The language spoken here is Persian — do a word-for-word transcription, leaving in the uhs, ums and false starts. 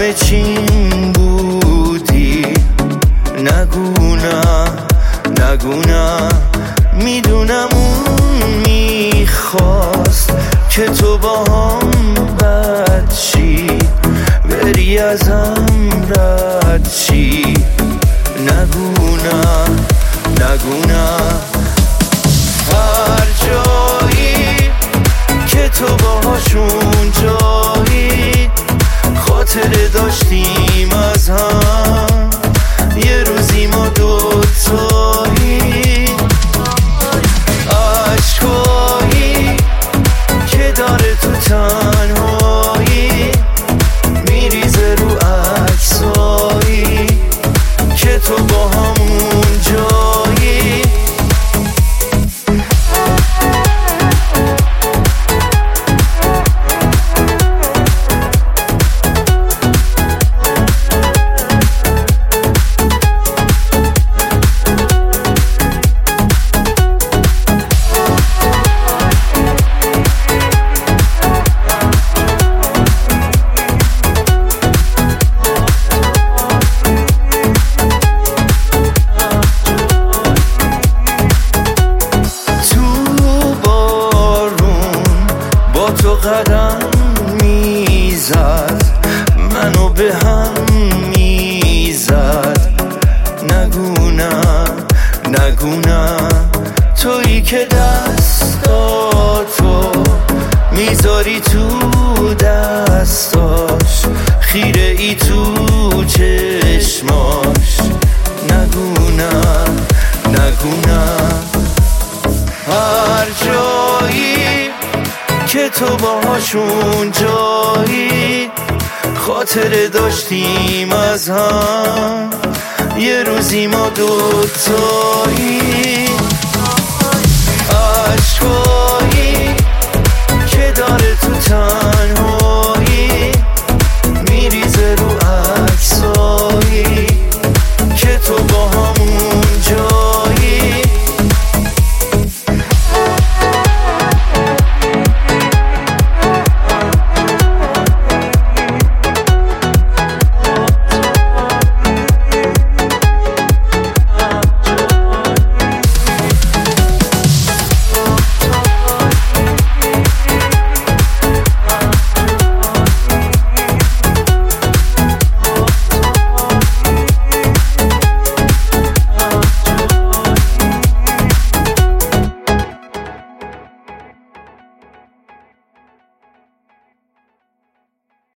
همه چیم بودی. نگو نه نگو نه، میدونم اون میخواست که تو با هم بد شی، بری ازم رد شی. نگو نه نگو نه، هر جایی که تو باهاشون جایی خاطره داشتیم از هم، یه روزی ما دوتایی. عشقایی که داره تو تنهایی میریزه رو عکسایی که تو با همون جایی. تو قدم میزد، منو به هم میزد. نگو نه نگو نه، تویی که دستاتو میذاری تو دستاش، خیره ای تو چشماش. نگو نه نگو نه، هر جایی که تو باهاشون جایی خاطره داشتیم از هم، یه روزی ما دوتایی.